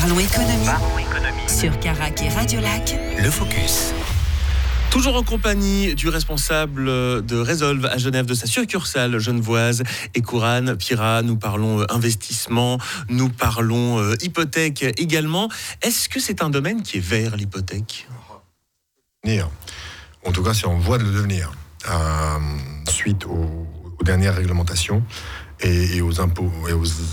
Parlons économie. Sur Carac et Radio Lac, le Focus. Toujours en compagnie du responsable de Resolve à Genève, de sa succursale genevoise, Ekouran Pira. Nous parlons investissement, nous parlons hypothèque également. Est-ce que c'est un domaine qui est vert, l'hypothèque ? En tout cas, c'est en voie de le devenir. Suite aux dernières réglementations et aux impôts et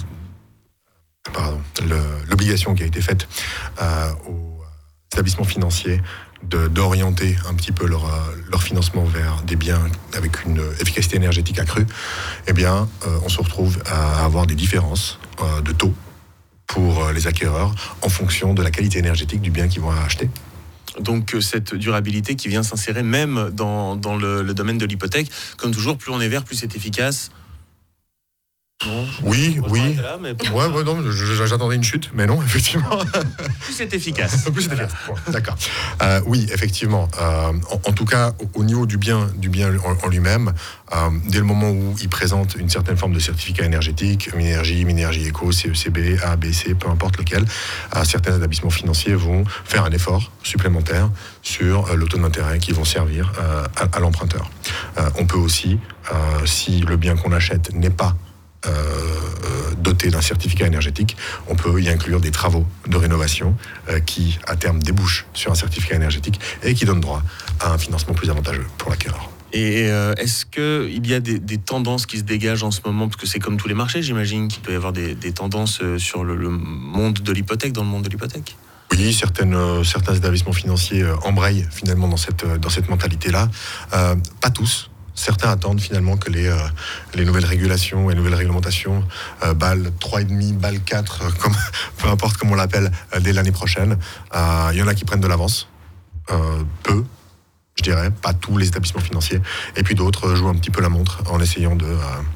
l'obligation qui a été faite aux établissements financiers d'orienter un petit peu leur financement vers des biens avec une efficacité énergétique accrue, eh bien, on se retrouve à avoir des différences de taux pour les acquéreurs en fonction de la qualité énergétique du bien qu'ils vont acheter. Donc cette durabilité qui vient s'insérer même dans le domaine de l'hypothèque. Comme toujours, plus on est vert, plus c'est efficace. Non, oui. Là, mais... non, j'attendais une chute, mais non, effectivement. Plus c'est efficace. Plus c'est efficace. Bon, d'accord. Oui, effectivement. En tout cas, au niveau du bien en lui-même, dès le moment où il présente une certaine forme de certificat énergétique, Minergie Éco, CECB, A, B, C, peu importe lequel, certains établissements financiers vont faire un effort supplémentaire sur le taux d'intérêt qui vont servir à l'emprunteur. On peut aussi, si le bien qu'on achète n'est pas doté d'un certificat énergétique, on peut y inclure des travaux de rénovation qui, à terme, débouchent sur un certificat énergétique et qui donnent droit à un financement plus avantageux pour l'acquéreur. Et est-ce qu'il y a des tendances qui se dégagent en ce moment ? Parce que c'est comme tous les marchés, j'imagine qu'il peut y avoir des tendances sur le monde de l'hypothèque, dans le monde de l'hypothèque. Oui, certains établissements financiers embrayent finalement dans cette mentalité-là. Pas tous. Certains attendent finalement que les nouvelles régulations et nouvelles réglementations, BAL 3,5, BAL 4, peu importe comment on l'appelle, dès l'année prochaine. Il y en a qui prennent de l'avance, peu, je dirais, pas tous les établissements financiers. Et puis d'autres jouent un petit peu la montre en essayant de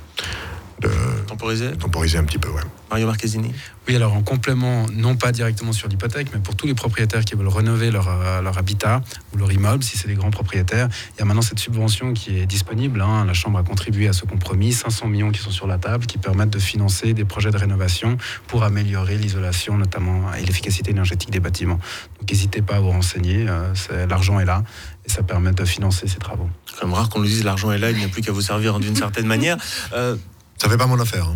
temporiser un petit peu, ouais. Mario Marchesini. Oui, alors en complément, non pas directement sur l'hypothèque, mais pour tous les propriétaires qui veulent rénover leur habitat ou leur immeuble, si c'est des grands propriétaires, il y a maintenant cette subvention qui est disponible. La Chambre a contribué à ce compromis, 500 millions qui sont sur la table, qui permettent de financer des projets de rénovation pour améliorer l'isolation notamment et l'efficacité énergétique des bâtiments. Donc n'hésitez pas à vous renseigner, l'argent est là et ça permet de financer ces travaux. C'est quand même rare qu'on nous dise l'argent est là, il n'y a plus qu'à vous servir d'une certaine manière. Ça fait pas mon affaire.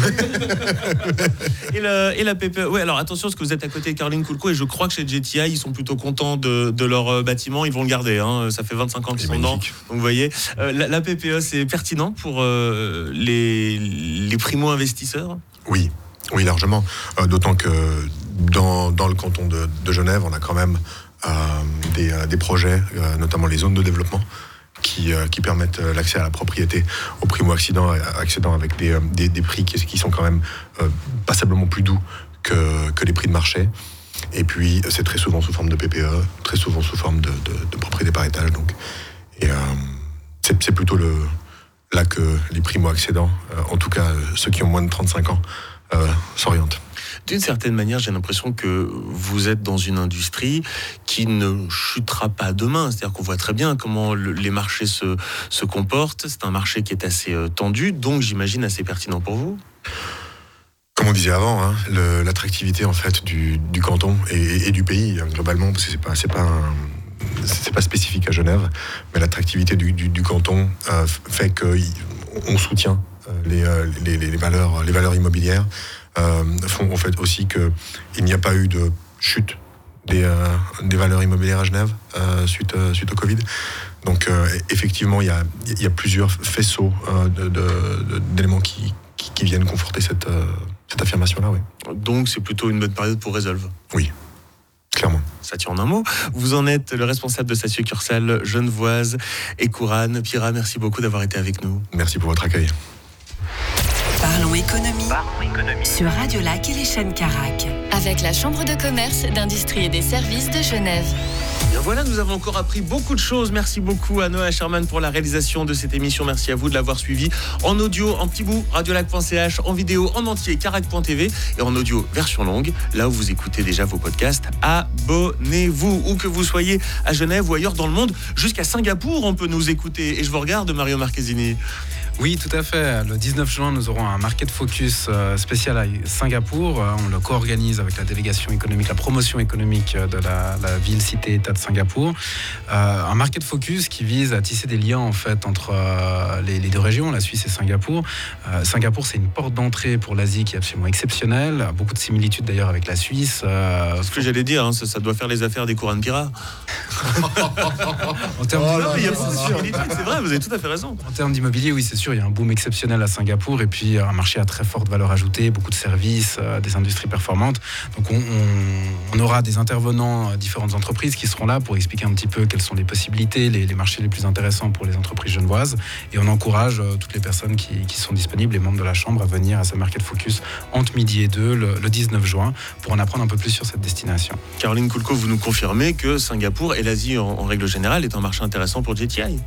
Et la PPE. Oui, alors attention, parce que vous êtes à côté de Caroline Coulco et je crois que chez GTI, ils sont plutôt contents de leur bâtiment. Ils vont le garder. Ça fait 25 ans qu'ils sont dedans. Donc vous voyez, la PPE, c'est pertinent pour les primo-investisseurs ? Oui, largement. D'autant que dans le canton de Genève, on a quand même des projets, notamment les zones de développement, qui permettent l'accès à la propriété aux primo-accédants avec des prix qui sont quand même passablement plus doux que les prix de marché. Et puis, c'est très souvent sous forme de PPE, très souvent sous forme de propriété par étage. Donc. Et c'est plutôt là que les primo-accédants, en tout cas ceux qui ont moins de 35 ans, s'orientent. D'une certaine manière, j'ai l'impression que vous êtes dans une industrie qui ne chutera pas demain. C'est-à-dire qu'on voit très bien comment les marchés se comportent. C'est un marché qui est assez tendu, donc j'imagine assez pertinent pour vous. Comme on disait avant, l'attractivité en fait du canton et du pays globalement, parce que c'est pas spécifique à Genève, mais l'attractivité du canton fait qu'on soutient les valeurs immobilières. Font en fait aussi qu'il n'y a pas eu de chute des valeurs immobilières à Genève suite au Covid. Donc effectivement, il y a plusieurs faisceaux d'éléments qui viennent conforter cette affirmation-là. Oui. Donc c'est plutôt une bonne période pour Resolve. Oui, clairement. Ça tient en un mot. Vous en êtes le responsable de sa succursale genevoise, Ekouran Pira. Merci beaucoup d'avoir été avec nous. Merci pour votre accueil. Parlons économie sur Radio Lac et les chaînes Carac. Avec la Chambre de commerce, d'industrie et des services de Genève. Bien voilà, nous avons encore appris beaucoup de choses. Merci beaucoup à Noah Sherman pour la réalisation de cette émission. Merci à vous de l'avoir suivi en audio, en petit bout, radiolac.ch, en vidéo, en entier, carac.tv et en audio version longue. Là où vous écoutez déjà vos podcasts, abonnez-vous. Où que vous soyez à Genève ou ailleurs dans le monde, jusqu'à Singapour, on peut nous écouter. Et je vous regarde, Mario Marchesini. Oui, tout à fait. Le 19 juin, nous aurons un Market Focus spécial à Singapour. On le co-organise avec la délégation économique, la promotion économique de la ville, cité-État de Singapour. Un Market Focus qui vise à tisser des liens en fait entre les deux régions, la Suisse et Singapour. Singapour, c'est une porte d'entrée pour l'Asie qui est absolument exceptionnelle. Beaucoup de similitudes d'ailleurs avec la Suisse. Ce que j'allais dire, ça doit faire les affaires des Koran Pira. En termes c'est vrai, vous avez tout à fait raison. En termes d'immobilier, oui, c'est sûr, il y a un boom exceptionnel à Singapour et puis un marché à très forte valeur ajoutée, beaucoup de services, des industries performantes. Donc on aura des intervenants, différentes entreprises qui seront là pour expliquer un petit peu quelles sont les possibilités, les marchés les plus intéressants pour les entreprises genevoises. Et on encourage toutes les personnes qui sont disponibles, les membres de la Chambre, à venir à ce Market Focus entre midi et 2 le 19 juin pour en apprendre un peu plus sur cette destination. Caroline Koulko, vous nous confirmez que Singapour et l'Asie en règle générale est un marché intéressant pour JTI.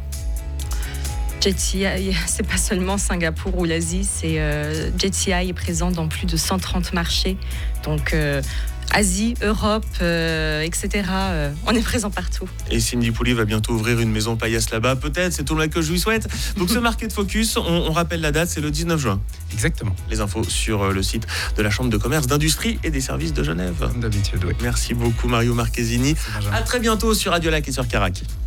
JTI, c'est pas seulement Singapour ou l'Asie, JTI est présent dans plus de 130 marchés. Donc Asie, Europe, etc. On est présent partout. Et Cindy Pouly va bientôt ouvrir une maison paillasse là-bas, peut-être, c'est tout le mal que je lui souhaite. Donc ce Market Focus, on rappelle la date, c'est le 19 juin. Exactement. Les infos sur le site de la Chambre de commerce, d'industrie et des services de Genève. Comme d'habitude, oui. Merci beaucoup Mario Marchesini. À très bientôt sur Radio Lac et sur Carac.